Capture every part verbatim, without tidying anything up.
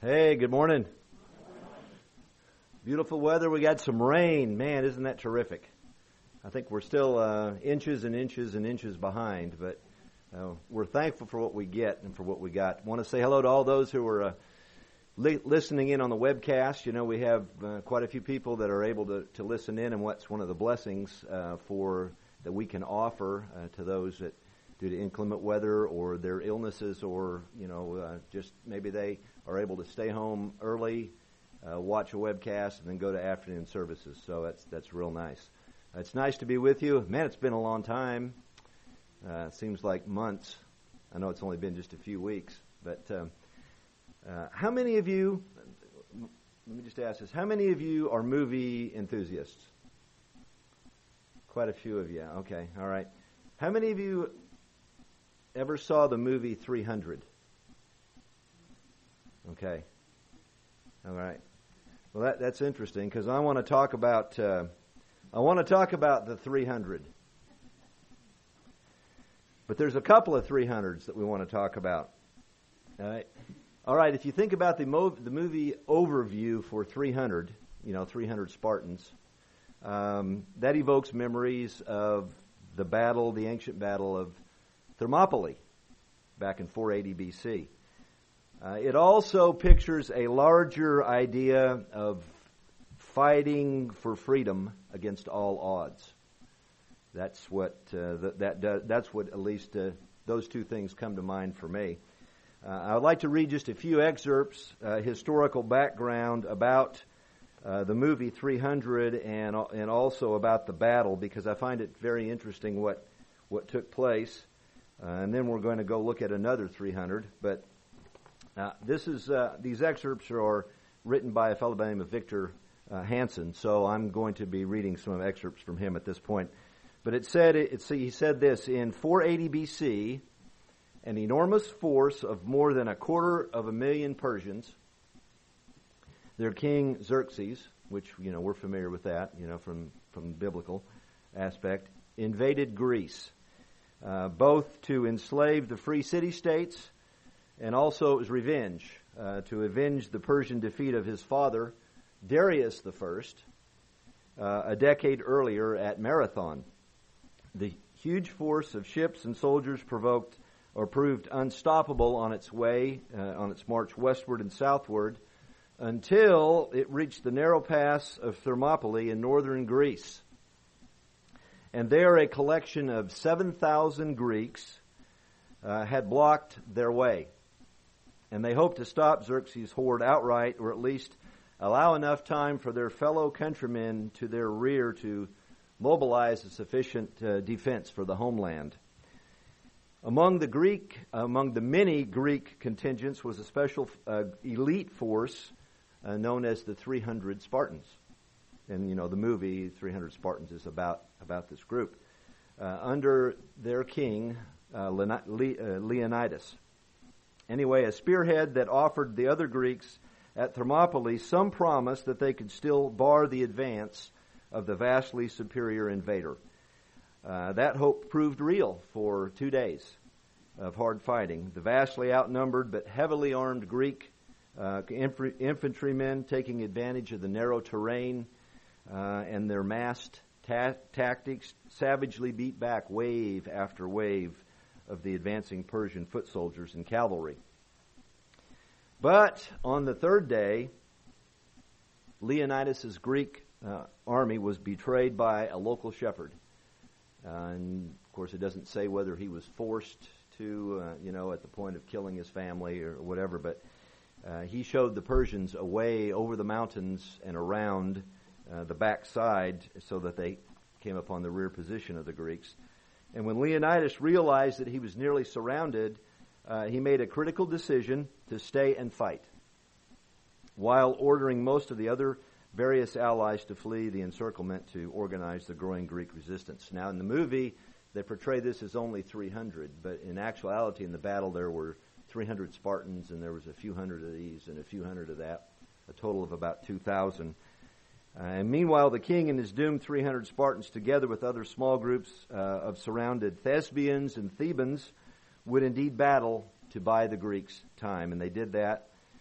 Hey, good morning. Beautiful weather. We got some rain. Man, isn't that terrific? I think we're still uh, inches and inches and inches behind, but uh, we're thankful for what we get and for what we got. I want to say hello to all those who are uh, li- listening in on the webcast. You know, we have uh, quite a few people that are able to, to listen in, and what's one of the blessings uh, for that we can offer uh, to those that, due to inclement weather or their illnesses, or you know, uh, just maybe they are able to stay home early, uh, watch a webcast, and then go to afternoon services. So that's that's real nice. It's nice to be with you. Man, it's been a long time. Uh, it seems like months. I know it's only been just a few weeks. But um, uh, how many of you, let me just ask this, how many of you are movie enthusiasts? Quite a few of you. Okay, all right. How many of you ever saw the movie three hundred? Okay. All right. Well, that, that's interesting, because I want to talk about... Uh, I want to talk about the three hundred. But there's a couple of three hundreds that we want to talk about. All right. All right, if you think about the, mo- the movie overview for three hundred, you know, three hundred Spartans, um, that evokes memories of the battle, the ancient battle of Thermopylae back in four eighty B C. Uh, it also pictures a larger idea of fighting for freedom against all odds. That's what uh, th- that does, that's what at least uh, those two things come to mind for me. Uh, I would like to read just a few excerpts, uh, historical background about uh, the movie three hundred, and and also about the battle, because I find it very interesting what what took place. Uh, and then we're going to go look at another three hundred. But uh, this is uh, these excerpts are written by a fellow by the name of Victor Uh, Hansen, so I'm going to be reading some excerpts from him at this point. But it said, it, it, he said this, in four eighty B C, an enormous force of more than a quarter of a million Persians, their king Xerxes, which, you know, we're familiar with that, you know, from, from the biblical aspect, invaded Greece, uh, both to enslave the free city-states, and also as revenge, uh, to avenge the Persian defeat of his father, Darius the First, uh, a decade earlier at Marathon. The huge force of ships and soldiers provoked or proved unstoppable on its way, uh, on its march westward and southward, until it reached the narrow pass of Thermopylae in northern Greece. And there a collection of seven thousand Greeks uh, had blocked their way. And they hoped to stop Xerxes' horde outright, or at least allow enough time for their fellow countrymen to their rear to mobilize a sufficient uh, defense for the homeland. Among the Greek, among the many Greek contingents was a special uh, elite force uh, known as the three hundred Spartans. And, you know, the movie three hundred Spartans is about, about this group. Uh, under their king, uh, Le- Le- uh, Leonidas. Anyway, a spearhead that offered the other Greeks at Thermopylae some promise that they could still bar the advance of the vastly superior invader. Uh, that hope proved real for two days of hard fighting. The vastly outnumbered but heavily armed Greek uh, inf- infantrymen, taking advantage of the narrow terrain uh, and their massed ta- tactics, savagely beat back wave after wave of the advancing Persian foot soldiers and cavalry. But on the third day, Leonidas' Greek uh, army was betrayed by a local shepherd. Uh, and, of course, it doesn't say whether he was forced to, uh, you know, at the point of killing his family or whatever, but uh, he showed the Persians a way over the mountains and around uh, the backside so that they came upon the rear position of the Greeks. And when Leonidas realized that he was nearly surrounded, Uh, he made a critical decision to stay and fight, while ordering most of the other various allies to flee the encirclement to organize the growing Greek resistance. Now, in the movie, they portray this as only three hundred, but in actuality, in the battle, there were three hundred Spartans, and there was a few hundred of these and a few hundred of that, a total of about two thousand. Uh, and meanwhile, the king and his doomed three hundred Spartans, together with other small groups uh, of surrounded Thespians and Thebans, would indeed battle to buy the Greeks time, and they did that.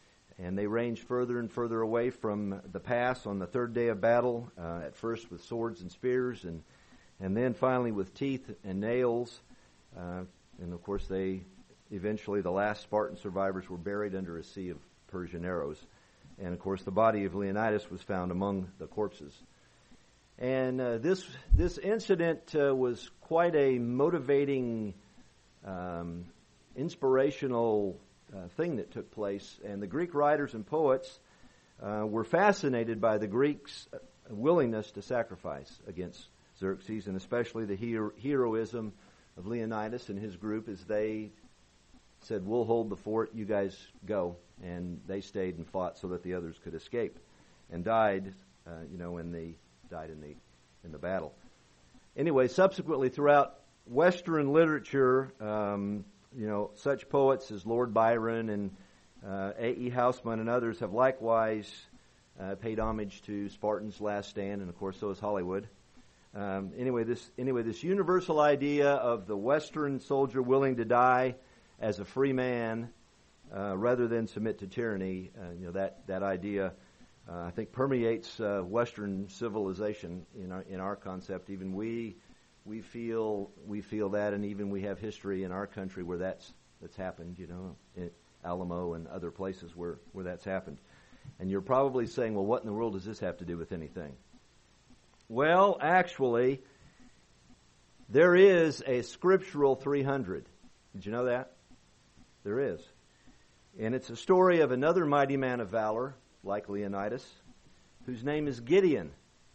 and they ranged further and further away from the pass on the third day of battle, uh, at first with swords and spears, and and then finally with teeth and nails. Uh, and of course, they eventually, the last Spartan survivors were buried under a sea of Persian arrows. And of course, the body of Leonidas was found among the corpses. And uh, this this incident uh, was quite a motivating, um, inspirational uh, thing that took place. And the Greek writers and poets uh, were fascinated by the Greeks' willingness to sacrifice against Xerxes, and especially the hero- heroism of Leonidas and his group as they said, "We'll hold the fort, you guys go." And they stayed and fought so that the others could escape, and died, uh, you know, in the died in the in the battle. Anyway, subsequently throughout Western literature, um, you know, such poets as Lord Byron and uh, A E Housman and others have likewise uh, paid homage to Spartan's last stand, and of course so has Hollywood. Um, anyway, this anyway this universal idea of the Western soldier willing to die as a free man uh, rather than submit to tyranny, uh, you know, that that idea uh, I think permeates uh, Western civilization in our in our concept. Even we we feel we feel that, and even we have history in our country where that's that's happened. You know, in Alamo and other places where where that's happened. And you're probably saying, well, what in the world does this have to do with anything? Well, actually, there is a scriptural three hundred. Did you know that? There is. And it's a story of another mighty man of valor, like Leonidas, whose name is Gideon.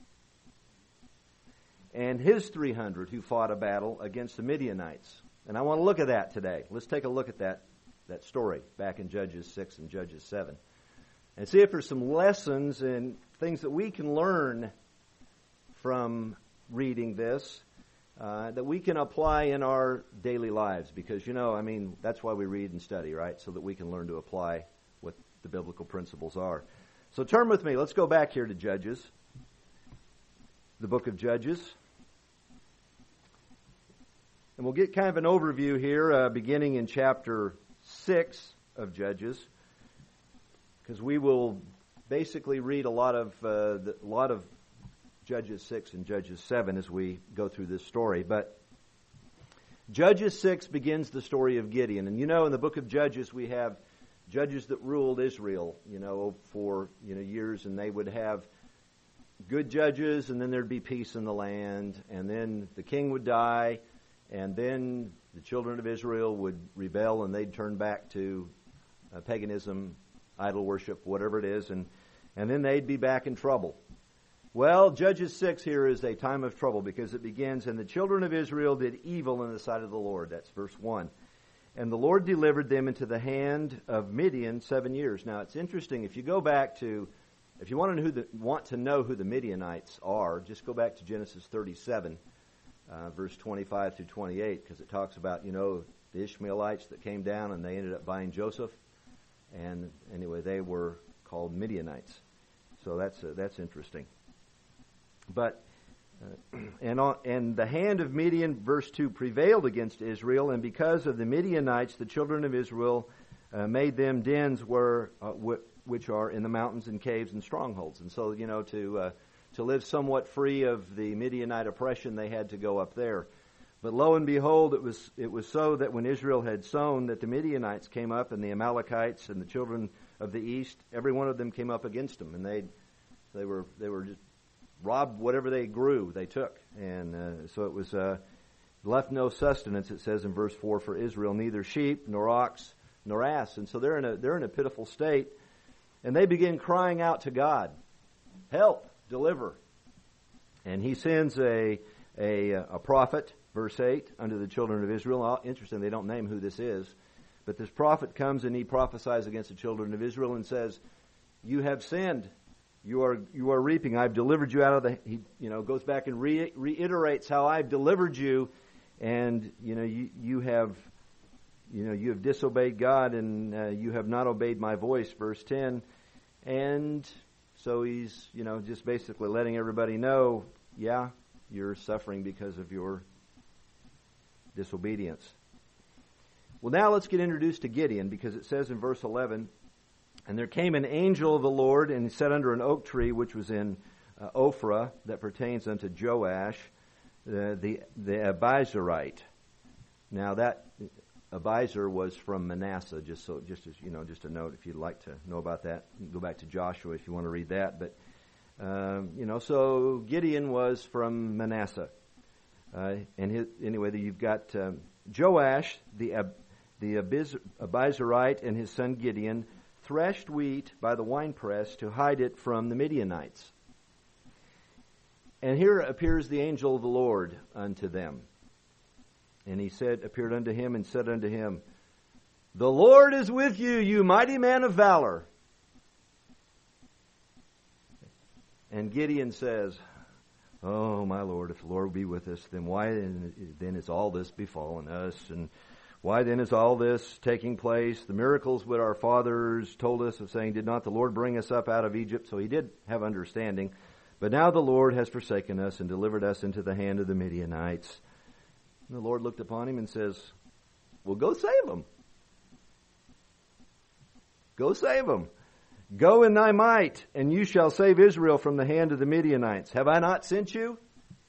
And his three hundred who fought a battle against the Midianites. And I want to look at that today. Let's take a look at that, that story back in Judges six and Judges seven. And see if there's some lessons and things that we can learn from reading this uh, that we can apply in our daily lives. Because, you know, I mean, that's why we read and study, right? So that we can learn to apply what the biblical principles are. So turn with me. Let's go back here to Judges. The book of Judges. And we'll get kind of an overview here uh, beginning in chapter six of Judges. Because we will basically read a lot of uh, the, a lot of Judges six and Judges seven as we go through this story. But Judges six begins the story of Gideon. And you know, in the book of Judges, we have judges that ruled Israel, you know, for, you know, years, and they would have good judges, and then there'd be peace in the land, and then the king would die, and then the children of Israel would rebel, and they'd turn back to uh, paganism, idol worship, whatever it is, and, and then they'd be back in trouble. Well, Judges six here is a time of trouble because it begins, and the children of Israel did evil in the sight of the Lord. That's verse one. And the Lord delivered them into the hand of Midian seven years. Now, it's interesting, if you go back to, if you want to know who the, want to know who the Midianites are, just go back to Genesis thirty-seven, uh, verse twenty-five through twenty-eight, because it talks about, you know, the Ishmaelites that came down and they ended up buying Joseph. And anyway, they were called Midianites. So that's uh, that's interesting. But uh, and on, and the hand of Midian, verse two, prevailed against Israel, and because of the Midianites, the children of Israel uh, made them dens where uh, w- which are in the mountains and caves and strongholds. And so, you know, to uh, to live somewhat free of the Midianite oppression, they had to go up there. But lo and behold, it was it was so that when Israel had sown, that the Midianites came up, and the Amalekites and the children of the east, every one of them came up against them, and they they were they were just robbed whatever they grew, they took, and uh, so it was uh, left no sustenance. It says in verse four for Israel, neither sheep nor ox nor ass, and so they're in a they're in a pitiful state, and they begin crying out to God, help, deliver, and He sends a a, a prophet. Verse eight, unto the children of Israel. Interesting, they don't name who this is. But this prophet comes and he prophesies against the children of Israel and says, you have sinned. You are you are reaping. I've delivered you out of the... He you know goes back and re- reiterates how I've delivered you. And, you know, you, you have... You know, you have disobeyed God and uh, you have not obeyed my voice. Verse ten. And so he's, you know, just basically letting everybody know, yeah, you're suffering because of your disobedience. Well, now let's get introduced to Gideon, because it says in verse eleven, And there came an angel of the Lord, and he sat under an oak tree which was in uh, Ophrah, that pertains unto Joash, uh, the the Abizarite. Now that Abizar was from Manasseh. Just so, just as you know, just a note, if you'd like to know about that, you can go back to Joshua if you want to read that. But um, you know, so Gideon was from Manasseh, uh, and his, anyway, you've got um, Joash, the Ab, the Abiz, Abizarite, and his son Gideon threshed wheat by the winepress to hide it from the Midianites. And here appears the angel of the Lord unto them. And he said, appeared unto him and said unto him, "The Lord is with you, you mighty man of valor." And Gideon says, "Oh, my Lord, if the Lord be with us, then why then is all this befallen us? And why then is all this taking place? The miracles which our fathers told us of, saying, did not the Lord bring us up out of Egypt?" So he did have understanding. "But now the Lord has forsaken us and delivered us into the hand of the Midianites." And the Lord looked upon him and says, "Well, go save them. Go save them. Go in thy might, and you shall save Israel from the hand of the Midianites. Have I not sent you?"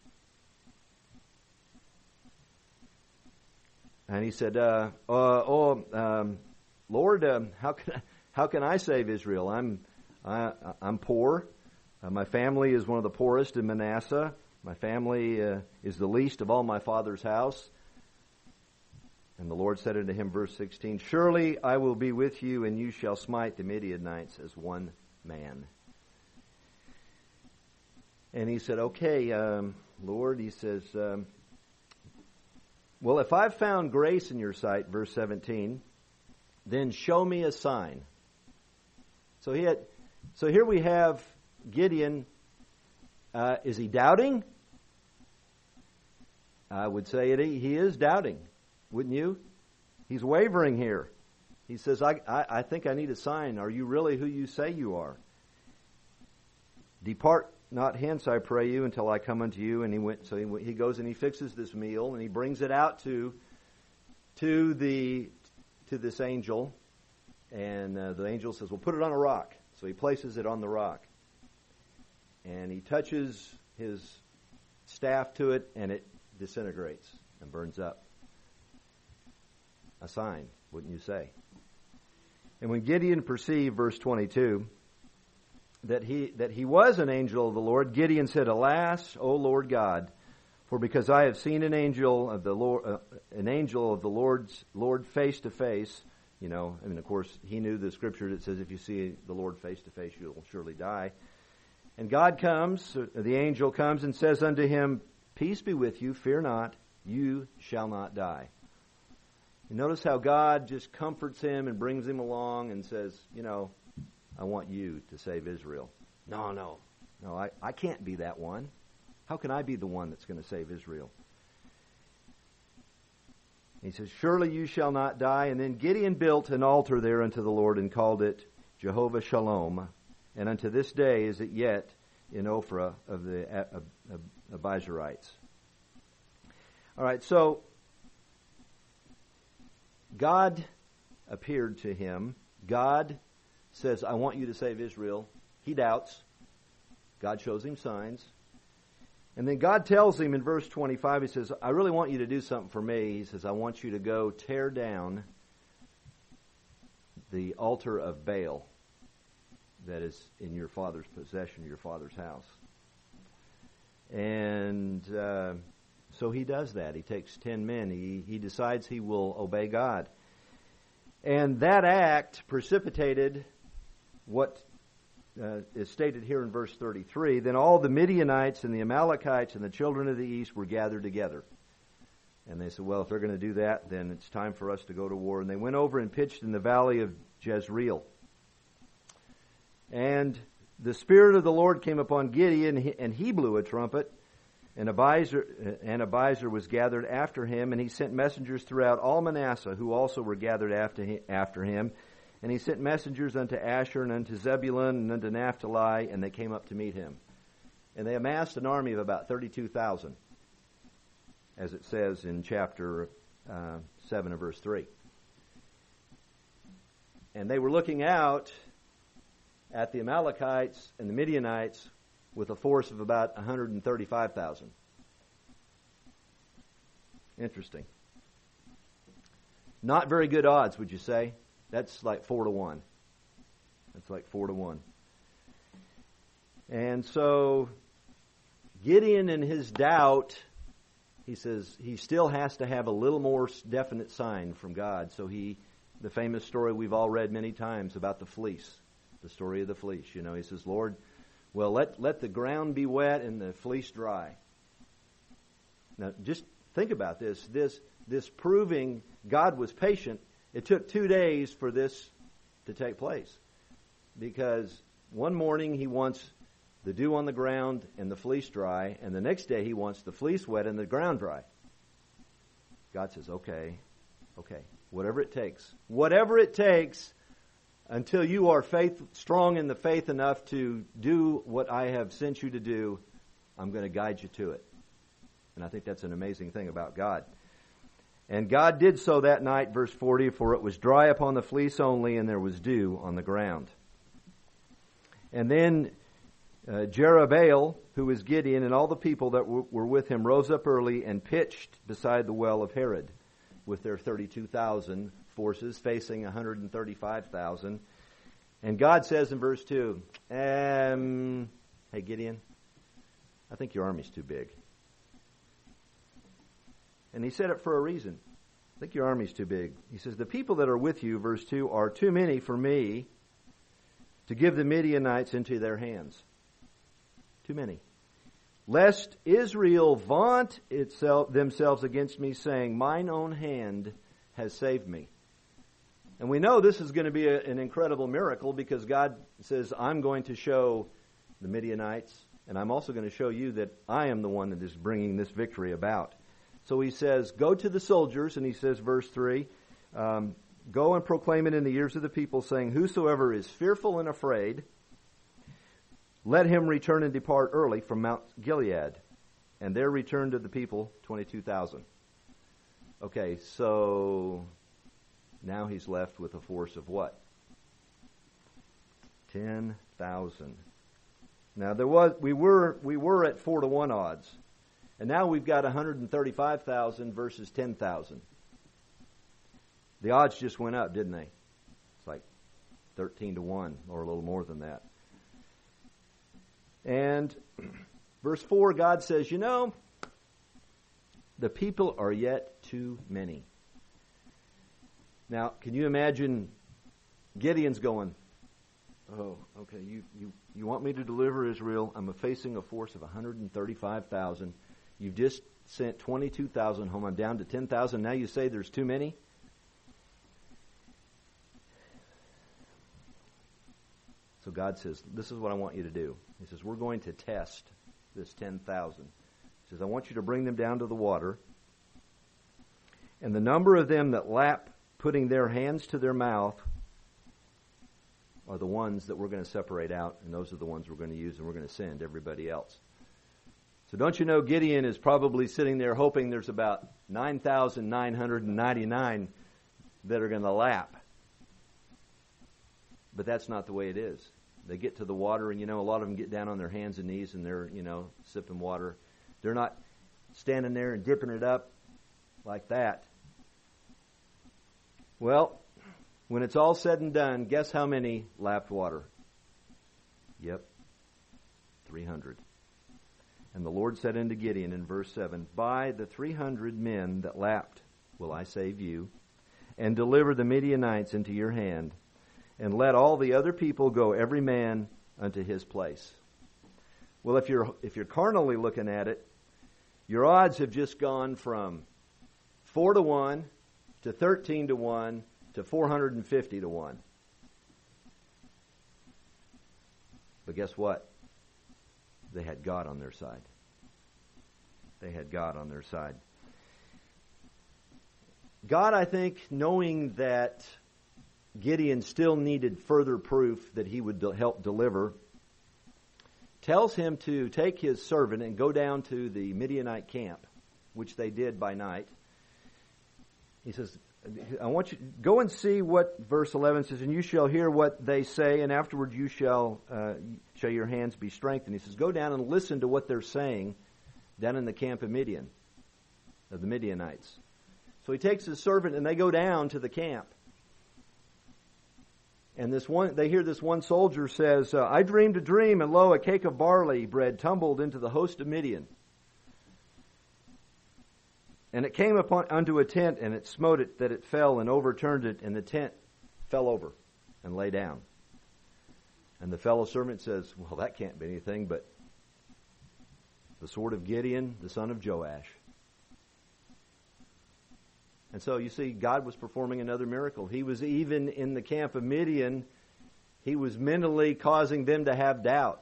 And he said, uh, uh, "Oh, um, Lord, um, how can I, how can I save Israel? I'm I, I'm poor. Uh, my family is one of the poorest in Manasseh. My family uh, is the least of all my father's house." And the Lord said unto him, verse sixteen, "Surely I will be with you, and you shall smite the Midianites as one man." And he said, "Okay, um, Lord," he says, um, "well, if I've found grace in your sight," verse seventeen, "then show me a sign." So he had, so here we have Gideon. Uh, is he doubting? I would say it, he is doubting. Wouldn't you? He's wavering here. He says, I, I, I think I need a sign. Are you really who you say you are? "Depart not hence, I pray you, until I come unto you." And he went. So he, he goes and he fixes this meal and he brings it out to to the to this angel. And uh, the angel says, "Well, put it on a rock." So he places it on the rock. And he touches his staff to it, and it disintegrates and burns up. A sign, wouldn't you say? And when Gideon perceived, verse twenty-two, that he that he was an angel of the Lord, Gideon said, "Alas, O Lord God, for because I have seen an angel of the Lord, uh, an angel of the Lord's Lord face to face." You know, I mean, of course, he knew the scripture that says, "If you see the Lord face to face, you'll surely die." And God comes, the angel comes and says unto him, "Peace be with you, fear not, you shall not die." You notice how God just comforts him and brings him along and says, you know, "I want you to save Israel." No, no, no, I, I can't be that one. How can I be the one that's going to save Israel? He says, "Surely you shall not die." And then Gideon built an altar there unto the Lord and called it Jehovah Shalom. And unto this day is it yet in Ophrah of the Abizarites. All right, so God appeared to him. God says, "I want you to save Israel." He doubts. God shows him signs. And then God tells him in verse twenty-five, he says, "I really want you to do something for me." He says, "I want you to go tear down the altar of Baal that is in your father's possession, your father's house." And uh, so he does that. He takes ten men. He, he decides he will obey God. And that act precipitated what uh, is stated here in verse thirty-three. "Then all the Midianites and the Amalekites and the children of the east were gathered together." And they said, well, if they're going to do that, then it's time for us to go to war. And they went over and pitched in the valley of Jezreel. And the Spirit of the Lord came upon Gideon, and he blew a trumpet, and Abiezer, and Abiezer was gathered after him, and he sent messengers throughout all Manasseh, who also were gathered after him. And he sent messengers unto Asher, and unto Zebulun, and unto Naphtali, and they came up to meet him. And they amassed an army of about thirty-two thousand, as it says in chapter uh, seven of verse three. And they were looking out at the Amalekites and the Midianites with a force of about one hundred thirty-five thousand. Interesting. Not very good odds, would you say? That's like four to one. That's like four to one. And so Gideon, in his doubt, he says he still has to have a little more definite sign from God. So he, the famous story we've all read many times about the fleece, the story of the fleece. You know, he says, Lord, well, let, let the ground be wet and the fleece dry. Now, just think about this. This, this proving God was patient. It took two days for this to take place. Because one morning he wants the dew on the ground and the fleece dry, and the next day he wants the fleece wet and the ground dry. God says, okay, okay, whatever it takes. Whatever it takes until you are faith strong in the faith enough to do what I have sent you to do, I'm going to guide you to it. And I think that's an amazing thing about God. And God did so that night, verse forty, for it was dry upon the fleece only, and there was dew on the ground. And then uh, Jerubbaal, who was Gideon, and all the people that w- were with him rose up early and pitched beside the well of Herod with their thirty-two thousand forces facing one hundred thirty-five thousand. And God says in verse two, um, hey Gideon, I think your army's too big. And he said it for a reason. I think your army's too big. He says, the people that are with you, verse two, are too many for me to give the Midianites into their hands. Too many. Lest Israel vaunt itself themselves against me, saying, mine own hand has saved me. And we know this is going to be a, an incredible miracle, because God says, I'm going to show the Midianites, and I'm also going to show you that I am the one that is bringing this victory about. So he says, go to the soldiers, and he says, verse three, um, go and proclaim it in the ears of the people, saying, whosoever is fearful and afraid, let him return and depart early from Mount Gilead. And there returned to the people twenty-two thousand. Okay, so now he's left with a force of what? ten thousand. Now there was we were we were at four to one odds. And now we've got one hundred thirty-five thousand versus ten thousand. The odds just went up, didn't they? It's like thirteen to one, or a little more than that. And verse four, God says, you know, the people are yet too many. Now, can you imagine Gideon's going, oh, okay, you, you, you want me to deliver Israel? I'm facing a force of one hundred thirty-five thousand. You've just sent twenty-two thousand home. I'm down to ten thousand. Now you say there's too many? So God says, this is what I want you to do. He says, we're going to test this ten thousand. He says, I want you to bring them down to the water. And the number of them that lap, putting their hands to their mouth, are the ones that we're going to separate out. And those are the ones we're going to use, and we're going to send everybody else. So don't you know Gideon is probably sitting there hoping there's about nine thousand nine hundred ninety-nine that are going to lap. But that's not the way it is. They get to the water, and, you know, a lot of them get down on their hands and knees, and they're, you know, sipping water. They're not standing there and dipping it up like that. Well, when it's all said and done, guess how many lapped water? Yep, three hundred. And the Lord said unto Gideon in verse seven, by the three hundred men that lapped will I save you, and deliver the Midianites into your hand, and let all the other people go, every man unto his place. Well, if you're if you're carnally looking at it, your odds have just gone from four to one to thirteen to one to four hundred fifty to one. But guess what? They had God on their side. They had God on their side. God, I think, knowing that Gideon still needed further proof that he would help deliver, tells him to take his servant and go down to the Midianite camp, which they did by night. he says, I want you go and see what verse eleven says, and you shall hear what they say, and afterwards you shall uh, shall your hands be strengthened. He says, go down and listen to what they're saying down in the camp of Midian, of the Midianites. So he takes his servant, and they go down to the camp. And this one, they hear this one soldier says, uh, I dreamed a dream, and lo, a cake of barley bread tumbled into the host of Midian. And it came upon unto a tent, and it smote it, that it fell, and overturned it, and the tent fell over and lay down. And the fellow servant says, well, that can't be anything but the sword of Gideon, the son of Joash. And so you see, God was performing another miracle. He was even in the camp of Midian, he was mentally causing them to have doubt.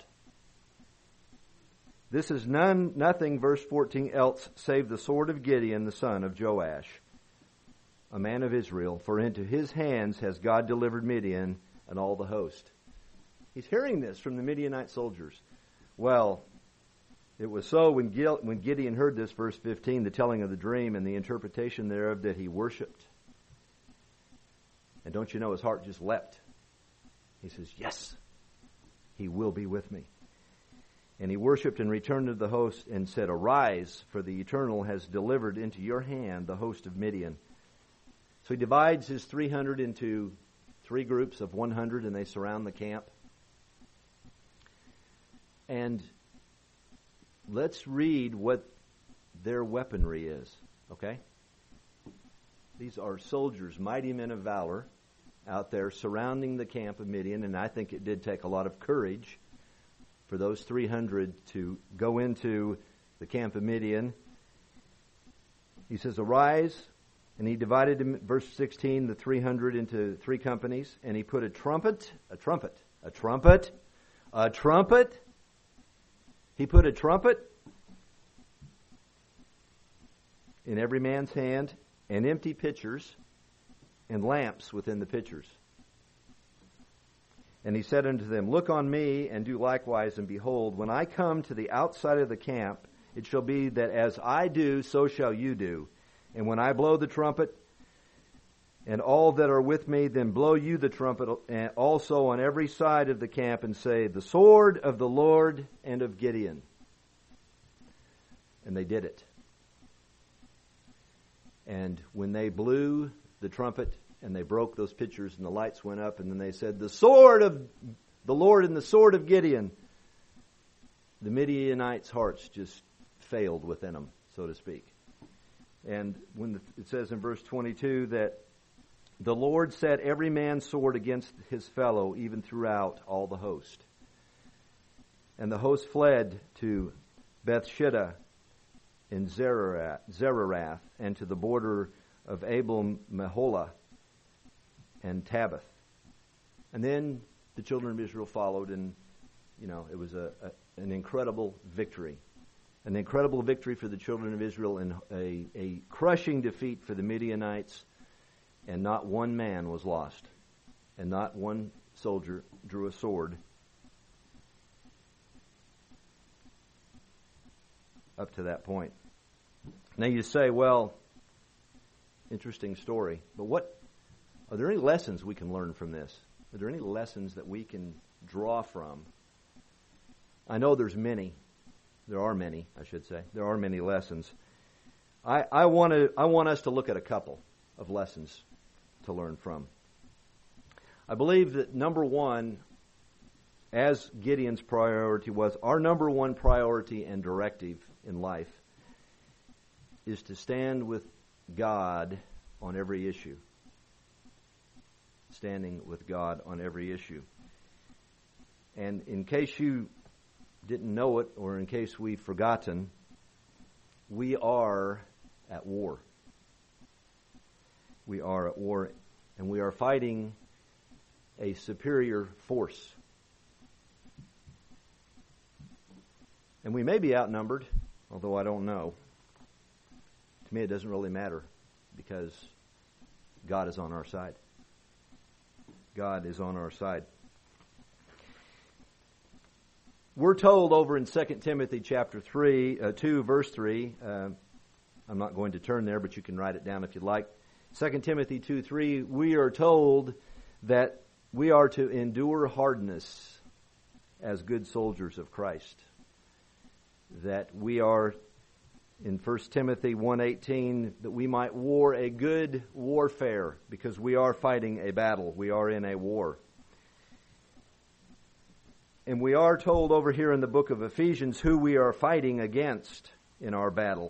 This is none, nothing, verse fourteen, else save the sword of Gideon, the son of Joash, a man of Israel. For into his hands has God delivered Midian and all the host. He's hearing this from the Midianite soldiers. Well, it was so when when Gideon heard this, verse fifteen, the telling of the dream and the interpretation thereof, that he worshipped. And don't you know, his heart just leapt. He says, yes, he will be with me. And he worshipped and returned to the host and said, arise, for the Eternal has delivered into your hand the host of Midian. So he divides his three hundred into three groups of one hundred, and they surround the camp. And let's read what their weaponry is, okay? These are soldiers, mighty men of valor, out there surrounding the camp of Midian, and I think it did take a lot of courage for those three hundred to go into the camp of Midian. He says, arise, and he divided, in verse sixteen, the three hundred into three companies, and he put a trumpet, a trumpet, a trumpet, a trumpet. He put a trumpet in every man's hand, and empty pitchers and lamps within the pitchers. And he said unto them, look on me, and do likewise, and behold, when I come to the outside of the camp, it shall be that as I do, so shall you do. And when I blow the trumpet, and all that are with me, then blow you the trumpet also on every side of the camp, and say, the sword of the Lord and of Gideon. And they did it. And when they blew the trumpet, and they broke those pitchers, and the lights went up, and then they said, the sword of the Lord and the sword of Gideon. The Midianites' hearts just failed within them, so to speak. And when the, it says in verse twenty-two that the Lord set every man's sword against his fellow, even throughout all the host. And the host fled to Bethshittah in Zererath, Zererath, and to the border of Abel-Meholah and Tabbath. And then the children of Israel followed, and, you know, it was a, a an incredible victory. An incredible victory for the children of Israel, and a, a crushing defeat for the Midianites, and not one man was lost, and not one soldier drew a sword up to that point. Now you say, well, interesting story, but what are there any lessons we can learn from this? Are there any lessons that we can draw from? I know there's many. There are many, I should say. There are many lessons. I, I want to. I want us to look at a couple of lessons to learn from. I believe that number one, as Gideon's priority was, our number one priority and directive in life is to stand with God on every issue. Standing with God on every issue. And in case you didn't know it, or in case we've forgotten, we are at war. We are at war, and we are fighting a superior force. And we may be outnumbered, although I don't know. To me, it doesn't really matter, because God is on our side. God is on our side. We're told over in Second Timothy chapter three, uh, two, verse three. Uh, I'm not going to turn there, but you can write it down if you'd like. Second Timothy two three, we are told that we are to endure hardness as good soldiers of Christ. That we are, in First Timothy one eighteen, that we might war a good warfare, because we are fighting a battle. We are in a war. And we are told over here in the book of Ephesians who we are fighting against in our battle.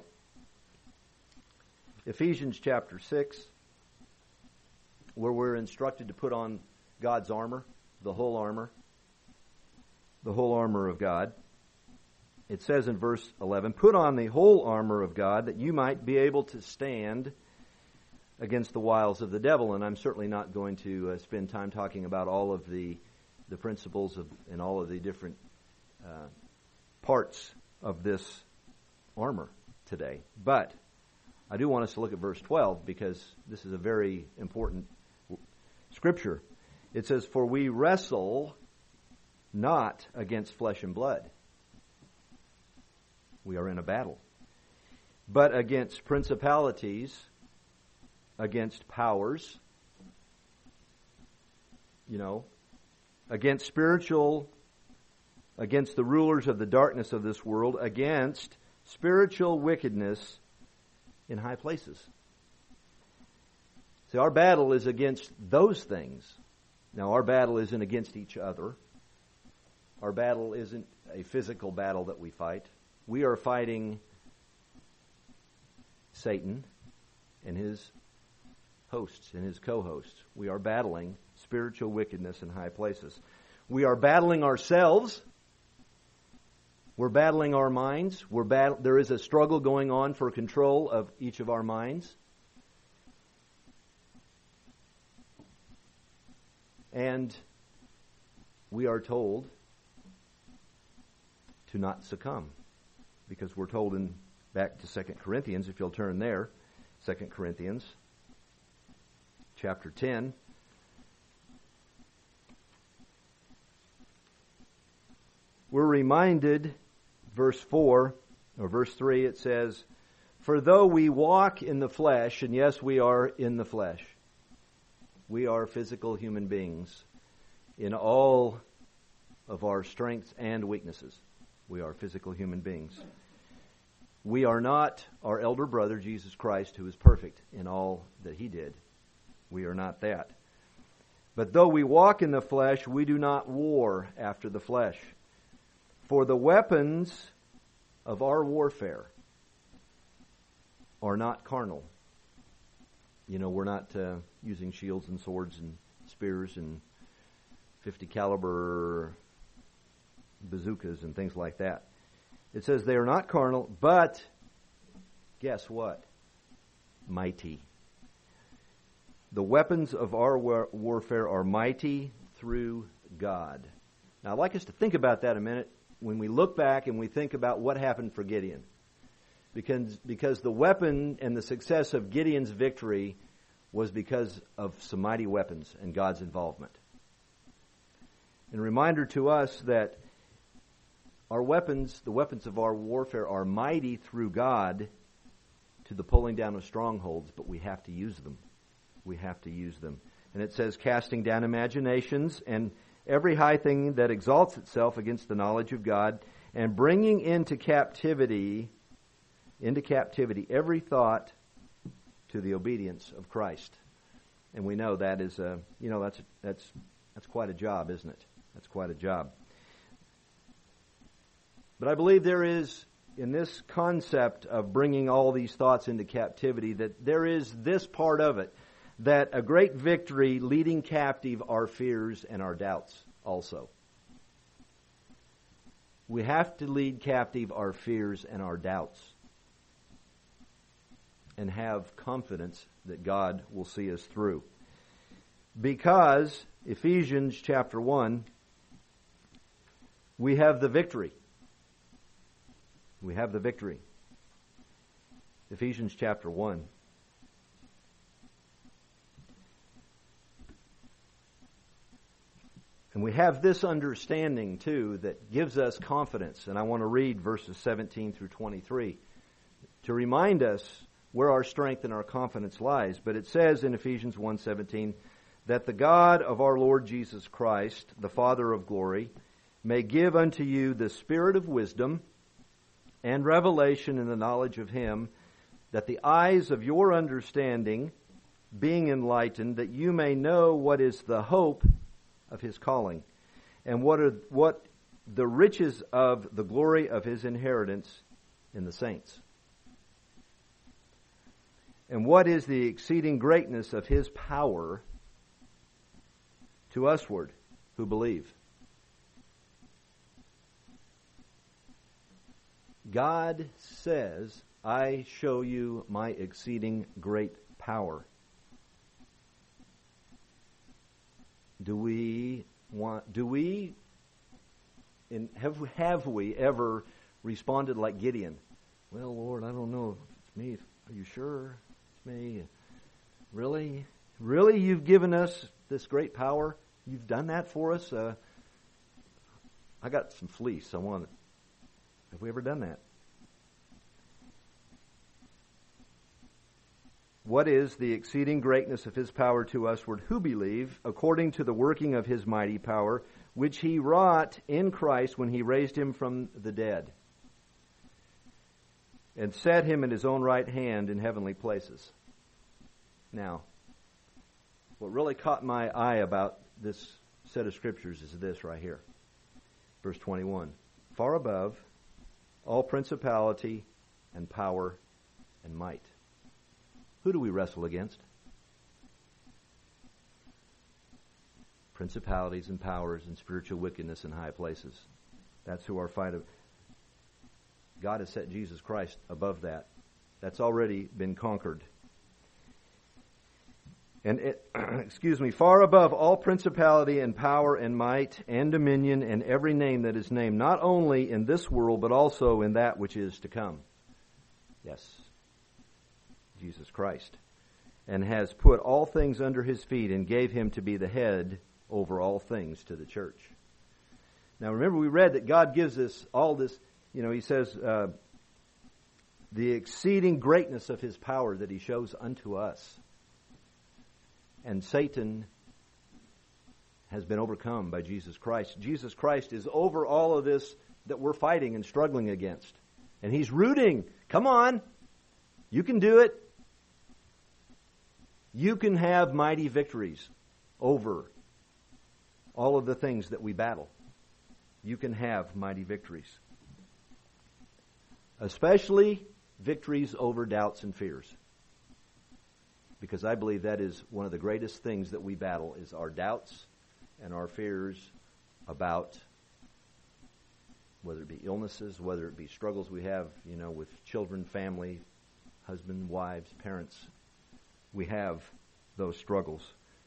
Ephesians chapter six, where we're instructed to put on God's armor, the whole armor, the whole armor of God. It says in verse eleven, put on the whole armor of God that you might be able to stand against the wiles of the devil. And I'm certainly not going to uh, spend time talking about all of the the principles of and all of the different uh, parts of this armor today. But I do want us to look at verse twelve, because this is a very important scripture. It says, for we wrestle not against flesh and blood. We are in a battle. But against principalities, against powers, you know, against spiritual, against the rulers of the darkness of this world, against spiritual wickedness in high places. See, our battle is against those things. Now, our battle isn't against each other. Our battle isn't a physical battle that we fight. We are fighting Satan and his hosts and his co-hosts. We are battling spiritual wickedness in high places. We are battling ourselves. We're battling our minds. We're bat- there is a struggle going on for control of each of our minds. And we are told to not succumb, because we're told in back to Second Corinthians, if you'll turn there, Second Corinthians chapter ten. We're reminded, verse four, or verse three, it says, for though we walk in the flesh, and yes, we are in the flesh. We are physical human beings in all of our strengths and weaknesses. We are physical human beings. We are not our elder brother, Jesus Christ, who is perfect in all that he did. We are not that. But though we walk in the flesh, we do not war after the flesh. For the weapons of our warfare are not carnal. You know, we're not uh, using shields and swords and spears and fifty caliber bazookas and things like that. It says they are not carnal, but guess what? Mighty. The weapons of our war- warfare are mighty through God. Now, I'd like us to think about that a minute when we look back and we think about what happened for Gideon. Because, because the weapon and the success of Gideon's victory was because of some mighty weapons and God's involvement. And a reminder to us that our weapons, the weapons of our warfare, are mighty through God to the pulling down of strongholds, but we have to use them. We have to use them. And it says, casting down imaginations and every high thing that exalts itself against the knowledge of God, and bringing into captivity, into captivity every thought to the obedience of Christ. And we know that is a, you know, that's that's that's quite a job, isn't it? That's quite a job. But I believe there is, in this concept of bringing all these thoughts into captivity, that there is this part of it, that a great victory leading captive our fears and our doubts also. We have to lead captive our fears and our doubts and have confidence that God will see us through. Because, Ephesians chapter one, we have the victory. We have the victory. Ephesians chapter one. And we have this understanding, too, that gives us confidence. And I want to read verses seventeen through twenty-three to remind us where our strength and our confidence lies. But it says in Ephesians one seventeen that the God of our Lord Jesus Christ, the Father of glory, may give unto you the spirit of wisdom and revelation in the knowledge of Him, that the eyes of your understanding being enlightened, that you may know what is the hope of His calling, and what are what the riches of the glory of His inheritance in the saints, and what is the exceeding greatness of His power to usward who believe. God says, I show you my exceeding great power. Do we want, do we, in, have, have we ever responded like Gideon? Well, Lord, I don't know if it's me. Are you sure it's me? Really? Really? You've given us this great power? You've done that for us? Uh, I got some fleece. I want it. Have we ever done that? What is the exceeding greatness of His power to usward who believe, according to the working of His mighty power, which He wrought in Christ when He raised Him from the dead, and set Him in His own right hand in heavenly places. Now, what really caught my eye about this set of scriptures is this right here. Verse twenty-one. Far above all principality and power and might. Who do we wrestle against? Principalities and powers and spiritual wickedness in high places. That's who our fight of. God has set Jesus Christ above that. That's already been conquered. And it, excuse me, far above all principality and power and might and dominion and every name that is named, not only in this world, but also in that which is to come. Yes, Jesus Christ. And has put all things under His feet and gave Him to be the head over all things to the church. Now remember, we read that God gives us all this, you know, He says, uh, the exceeding greatness of His power that He shows unto us. And Satan has been overcome by Jesus Christ. Jesus Christ is over all of this that we're fighting and struggling against. And He's rooting. Come on. You can do it. You can have mighty victories over all of the things that we battle. You can have mighty victories. Especially victories over doubts and fears. Because I believe that is one of the greatest things that we battle is our doubts and our fears about whether it be illnesses, whether it be struggles we have, you know, with children, family, husband, wives, parents. We have those struggles.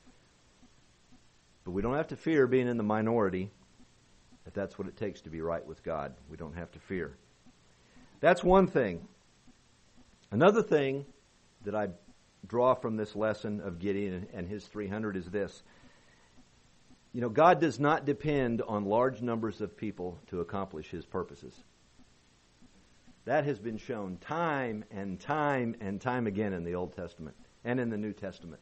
But we don't have to fear being in the minority if that's what it takes to be right with God. We don't have to fear. That's one thing. Another thing that I draw from this lesson of Gideon and his three hundred is this. You know, God does not depend on large numbers of people to accomplish His purposes. That has been shown time and time and time again in the Old Testament and in the New Testament.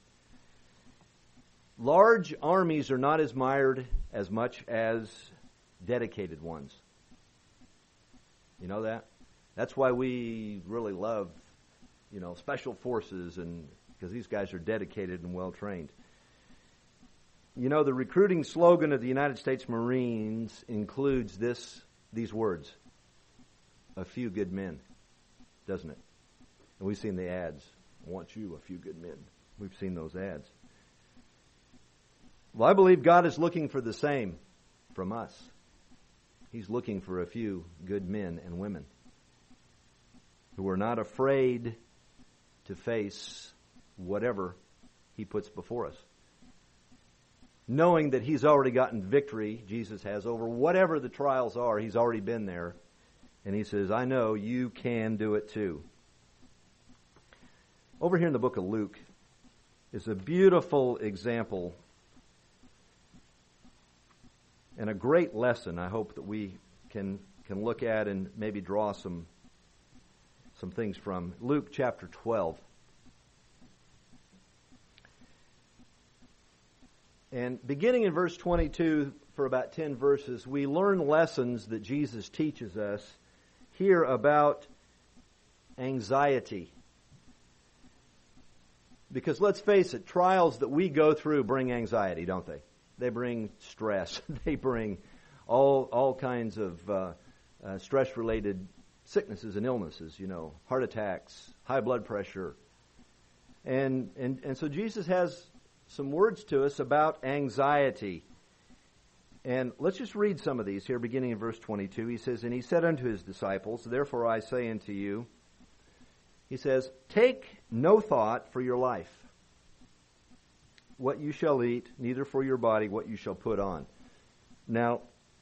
Large armies are not admired as much as dedicated ones. You know that? That's why we really love, you know, special forces, and because these guys are dedicated and well trained. You know, the recruiting slogan of the United States Marines includes this these words: a few good men, doesn't it? And we've seen the ads. I want you, a few good men. We've seen those ads. Well, I believe God is looking for the same from us. He's looking for a few good men and women who are not afraid to face whatever He puts before us. Knowing that He's already gotten victory, Jesus has, over whatever the trials are. He's already been there. And He says, I know you can do it too. Over here in the book of Luke is a beautiful example and a great lesson I hope that we can can look at and maybe draw some some things from Luke chapter twelve. And beginning in verse twenty-two, for about ten verses, we learn lessons that Jesus teaches us here about anxiety. Because let's face it, trials that we go through bring anxiety, don't they? They bring stress. They bring all all kinds of uh, uh, stress-related sicknesses and illnesses, you know, heart attacks, high blood pressure. And, and, and so Jesus has some words to us about anxiety. And let's just read some of these here, beginning in verse twenty-two. He says, "And he said unto his disciples, Therefore I say unto you," he says, "Take no thought for your life, what you shall eat, neither for your body what you shall put on." Now,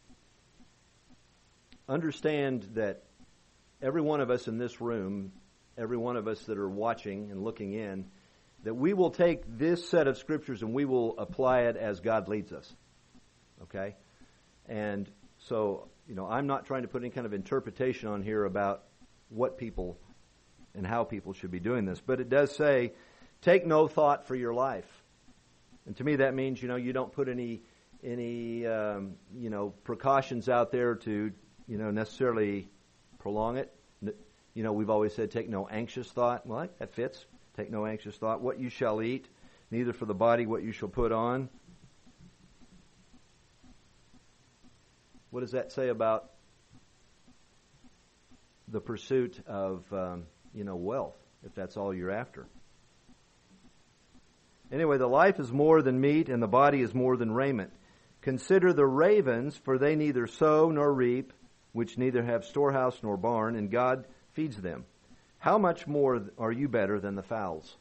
understand that every one of us in this room, every one of us that are watching and looking in, that we will take this set of scriptures and we will apply it as God leads us. Okay? And so, you know, I'm not trying to put any kind of interpretation on here about what people and how people should be doing this. But it does say, take no thought for your life. And to me that means, you know, you don't put any, any um, you know, precautions out there to, you know, necessarily prolong it. You know, we've always said take no anxious thought. Well, that fits. Take no anxious thought. What you shall eat, neither for the body what you shall put on. What does that say about the pursuit of, um, you know, wealth, if that's all you're after? Anyway, the life is more than meat, and the body is more than raiment. Consider the ravens, for they neither sow nor reap, which neither have storehouse nor barn, and God feeds them. How much more are you better than the fowls?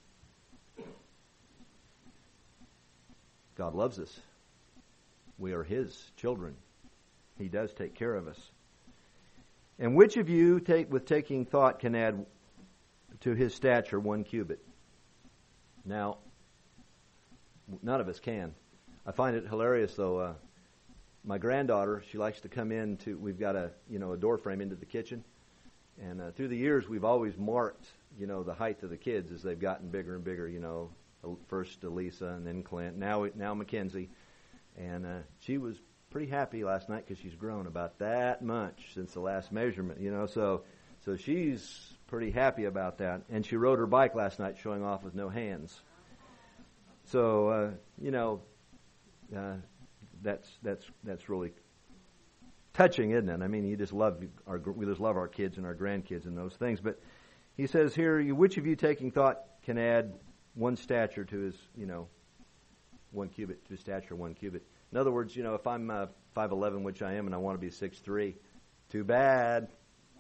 God loves us. We are His children. He does take care of us. And which of you, take, with taking thought, can add to his stature one cubit? Now, none of us can. I find it hilarious, though. Uh, my granddaughter, she likes to come in to. We've got a you know a door frame into the kitchen, and uh, through the years we've always marked you know the height of the kids as they've gotten bigger and bigger. You know, first Elisa and then Clint, now now Mackenzie, and uh, she was pretty happy last night because she's grown about that much since the last measurement. You know, so so she's pretty happy about that, and she rode her bike last night, showing off with no hands. So uh, you know. Uh, That's that's that's really touching, isn't it? I mean, you just love our we just love our kids and our grandkids and those things. But he says here, which of you taking thought can add one stature to his, you know, one cubit to his stature, one cubit? In other words, you know, if I'm uh, five eleven, which I am, and I want to be six three, too bad.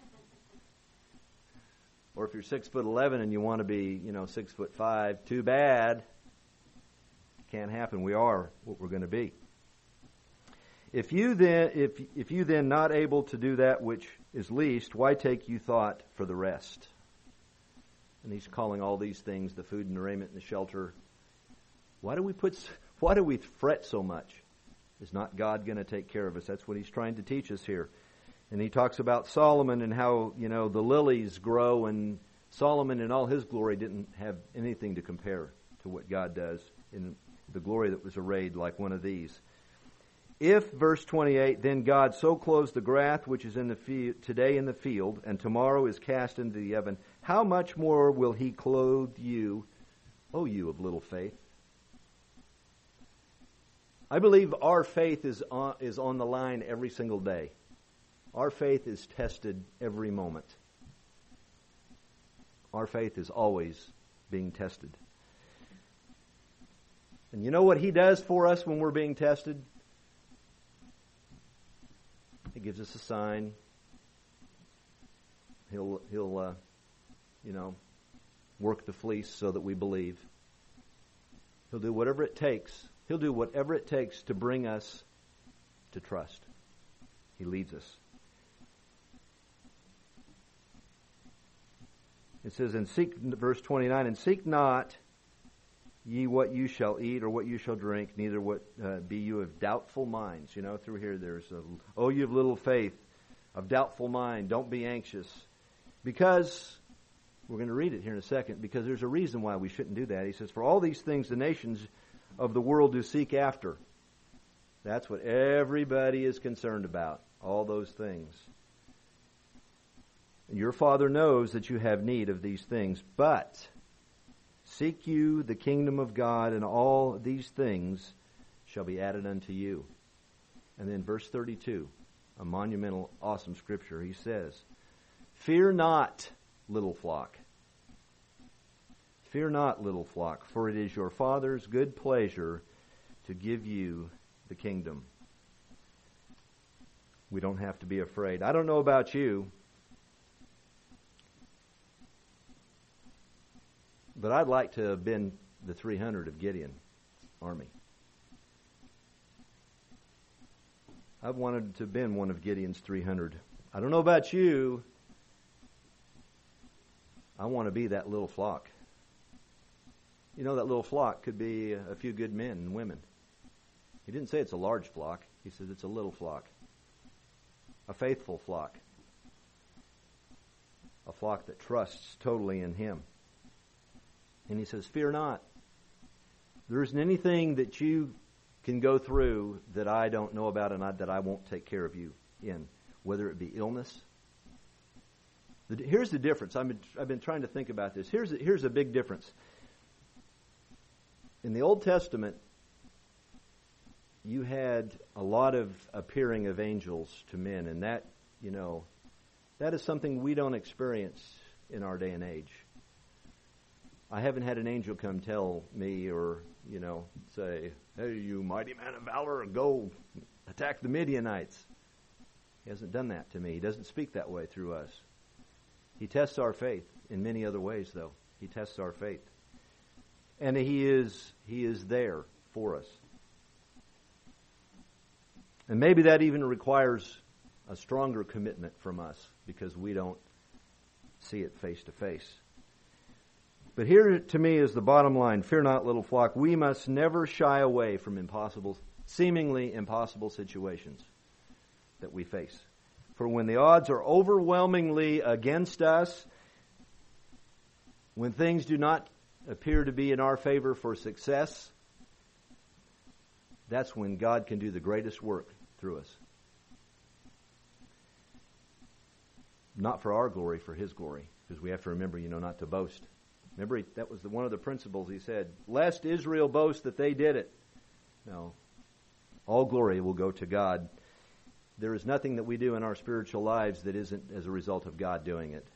Or if you're six foot eleven and you want to be, you know, six foot five, too bad. Can't happen. We are what we're going to be. If you then, if if you then not able to do that which is least, why take you thought for the rest? And he's calling all these things the food and the raiment and the shelter. Why do we put? Why do we fret so much? Is not God going to take care of us? That's what he's trying to teach us here. And he talks about Solomon and how you know the lilies grow, and Solomon in all his glory didn't have anything to compare to what God does in the glory that was arrayed like one of these. If, verse twenty-eight, then God so clothes the grass which is in the field, today in the field, and tomorrow is cast into the oven, how much more will he clothe you, O you of little faith? I believe our faith is on, is on the line every single day. Our faith is tested every moment. Our faith is always being tested. And you know what he does for us when we're being tested? He gives us a sign. He'll, he'll, uh, you know, work the fleece so that we believe. He'll do whatever it takes. He'll do whatever it takes to bring us to trust. He leads us. It says in seek, verse twenty-nine, and seek not ye what you shall eat or what you shall drink, neither what uh, be you of doubtful minds. You know, through here there's a, oh, you have little faith, of doubtful mind. Don't be anxious. Because, we're going to read it here in a second, because there's a reason why we shouldn't do that. He says, for all these things the nations of the world do seek after. That's what everybody is concerned about, all those things. And your Father knows that you have need of these things, but seek you the kingdom of God, and all these things shall be added unto you. And then verse thirty-two, a monumental, awesome scripture, he says, fear not, little flock. Fear not, little flock, for it is your Father's good pleasure to give you the kingdom. We don't have to be afraid. I don't know about you, but I'd like to have been the three hundred of Gideon's army. I've wanted to have been one of Gideon's three hundred. I don't know about you. I want to be that little flock. You know, that little flock could be a few good men and women. He didn't say it's a large flock. He said it's a little flock. A faithful flock. A flock that trusts totally in Him. And he says, fear not. There isn't anything that you can go through that I don't know about and I, that I won't take care of you in, whether it be illness. The, here's the difference. I've been, I've been trying to think about this. Here's a, here's a big difference. In the Old Testament, you had a lot of appearing of angels to men, and that, you know, that is something we don't experience in our day and age. I haven't had an angel come tell me or, you know, say, hey, you mighty man of valor, go attack the Midianites. He hasn't done that to me. He doesn't speak that way through us. He tests our faith in many other ways, though. He tests our faith. And He is He is there for us. And maybe that even requires a stronger commitment from us because we don't see it face to face. But here to me is the bottom line. Fear not, little flock. We must never shy away from impossible, seemingly impossible situations that we face. For when the odds are overwhelmingly against us, when things do not appear to be in our favor for success, that's when God can do the greatest work through us. Not for our glory, for His glory. Because we have to remember, you know, not to boast. Remember, that was the, one of the principles. He said, lest Israel boast that they did it. No. All glory will go to God. There is nothing that we do in our spiritual lives that isn't as a result of God doing it.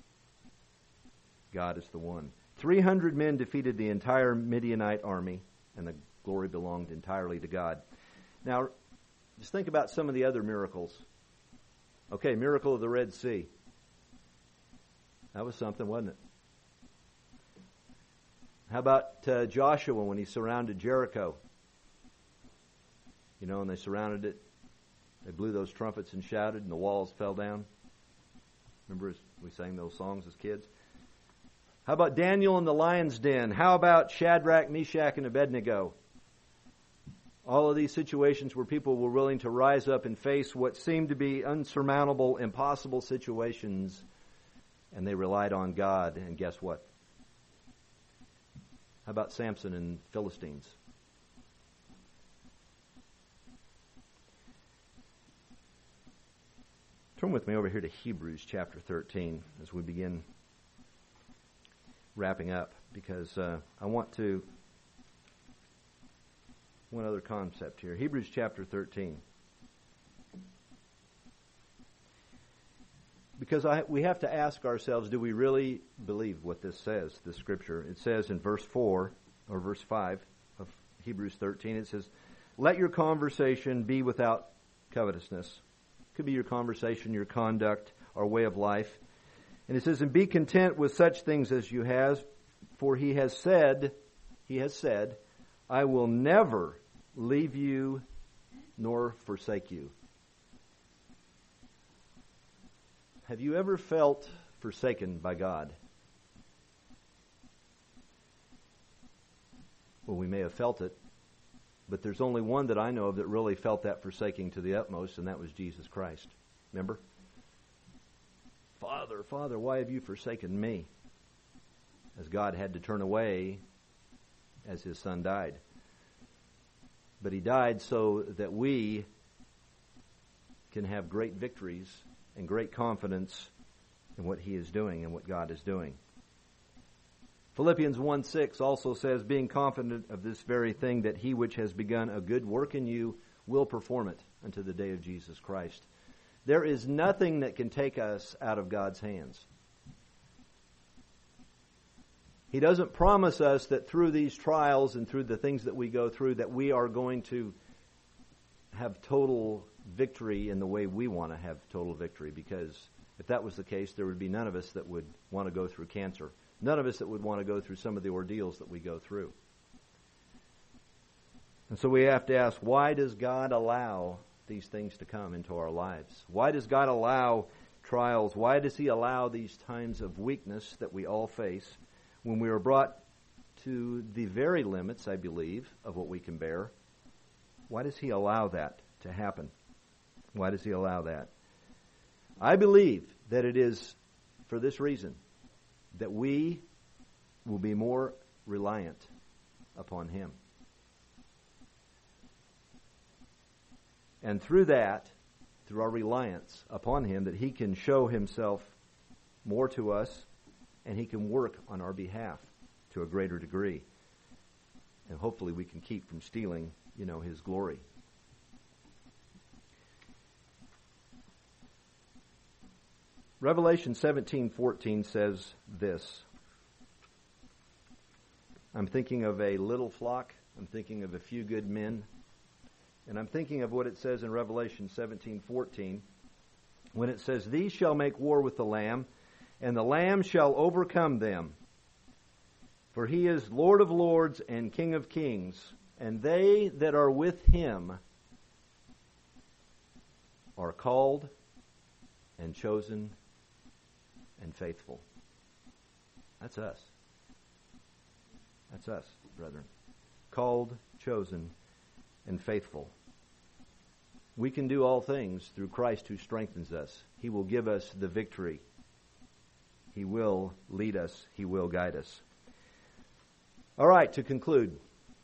God is the one. three hundred men defeated the entire Midianite army, and the glory belonged entirely to God. Now, just think about some of the other miracles. Okay, miracle of the Red Sea. That was something, wasn't it? How about uh, Joshua when he surrounded Jericho? You know, and they surrounded it. They blew those trumpets and shouted, and the walls fell down. Remember we sang those songs as kids? How about Daniel in the lion's den? How about Shadrach, Meshach, and Abednego? All of these situations where people were willing to rise up and face what seemed to be unsurmountable, impossible situations, and they relied on God, and guess what? How about Samson and Philistines? Turn with me over here to Hebrews chapter thirteen as we begin wrapping up, because uh, I want to, one other concept here. Hebrews chapter thirteen. Because I, we have to ask ourselves, do we really believe what this says, this scripture? It says in verse four, or verse five of Hebrews thirteen, it says, let your conversation be without covetousness. It could be your conversation, your conduct, or way of life. And it says, and be content with such things as you have, for he has said, he has said, I will never leave you nor forsake you. Have you ever felt forsaken by God? Well, we may have felt it, but there's only one that I know of that really felt that forsaking to the utmost, and that was Jesus Christ. Remember? Father, Father, why have you forsaken me? As God had to turn away as his son died. But he died so that we can have great victories and great confidence in what he is doing and what God is doing. Philippians one six also says, being confident of this very thing, that he which has begun a good work in you will perform it unto the day of Jesus Christ. There is nothing that can take us out of God's hands. He doesn't promise us that through these trials and through the things that we go through that we are going to have total victory in the way we want to have total victory, because if that was the case, there would be none of us that would want to go through cancer. None of us that would want to go through some of the ordeals that we go through. And so we have to ask, why does God allow these things to come into our lives? Why does God allow trials? Why does he allow these times of weakness that we all face when we are brought to the very limits, I believe, of what we can bear? Why does he allow that to happen? Why does he allow that? I believe that it is for this reason, that we will be more reliant upon him. And through that, through our reliance upon him, that he can show himself more to us, and he can work on our behalf to a greater degree. And hopefully we can keep from stealing, you know, his glory. Revelation seventeen fourteen says this. I'm thinking of a little flock. I'm thinking of a few good men. And I'm thinking of what it says in Revelation seventeen fourteen, when it says, these shall make war with the Lamb, and the Lamb shall overcome them. For he is Lord of lords and King of kings, and they that are with him are called and chosen and faithful. That's us. That's us, brethren. Called, chosen, and faithful. We can do all things through Christ who strengthens us. He will give us the victory. He will lead us. He will guide us. All right, to conclude.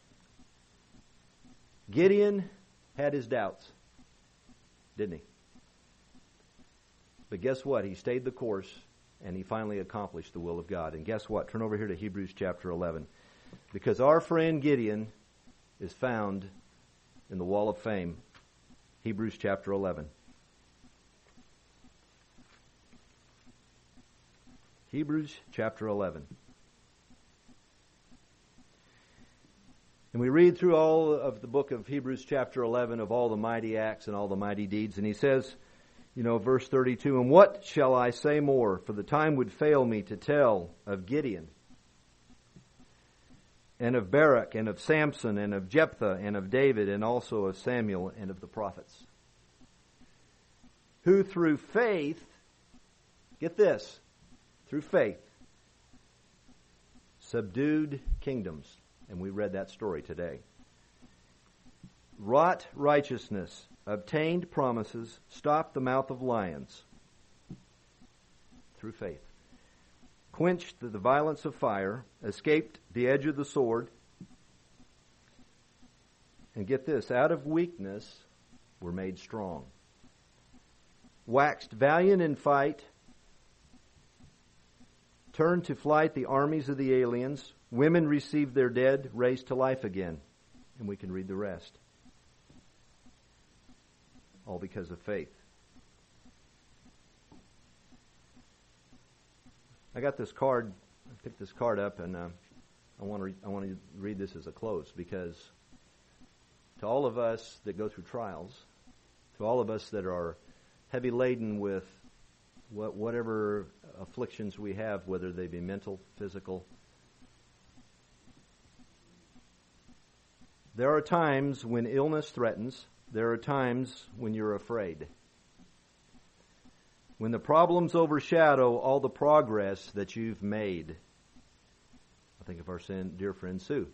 Gideon had his doubts, didn't he? But guess what? He stayed the course, and he finally accomplished the will of God. And guess what? Turn over here to Hebrews chapter eleven. Because our friend Gideon is found in the Wall of Fame. Hebrews chapter eleven. Hebrews chapter eleven. And we read through all of the book of Hebrews chapter eleven of all the mighty acts and all the mighty deeds. And he says, you know, verse thirty-two, and what shall I say more? For the time would fail me to tell of Gideon, and of Barak, and of Samson, and of Jephthah, and of David, and also of Samuel, and of the prophets, who through faith, get this, through faith, subdued kingdoms. And we read that story today. Wrought righteousness, obtained promises, stopped the mouth of lions. Through faith. Quenched the violence of fire, escaped the edge of the sword. And get this, out of weakness were made strong. Waxed valiant in fight, turned to flight the armies of the aliens. Women received their dead, raised to life again. And we can read the rest. All because of faith. I got this card. I picked this card up, and uh, I want to re- I want to read this as a close, because to all of us that go through trials, to all of us that are heavy laden with what, whatever afflictions we have, whether they be mental, physical, there are times when illness threatens. There are times when you're afraid. When the problems overshadow all the progress that you've made. I think of our dear friend Sue.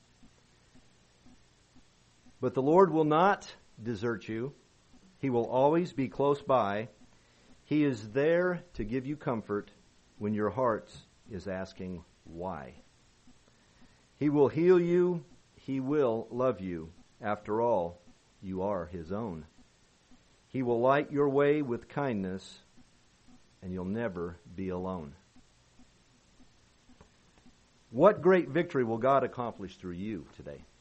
But the Lord will not desert you. He will always be close by. He is there to give you comfort when your heart is asking why. He will heal you. He will love you. After all, you are His own. He will light your way with kindness, and you'll never be alone. What great victory will God accomplish through you today?